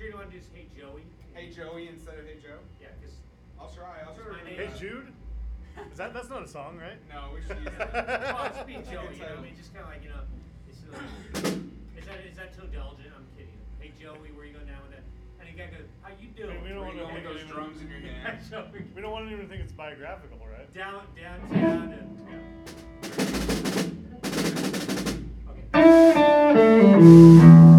sure you don't want to do just Hey Joey? Hey Joey instead of Hey Joe? Yeah, because I'll try. my name. Hey Jude? That's not a song, right? No, we should use that. Well, it's be Joey, you know what I mean? Just kind of like, you know, it's is that too indulgent? I'm kidding. Hey Joey, where you go now and then? And the guy goes, how you doing? We don't Where you want go with those to. drums in your hand. We don't want anyone to think it's biographical, right? Downtown and Yeah. okay.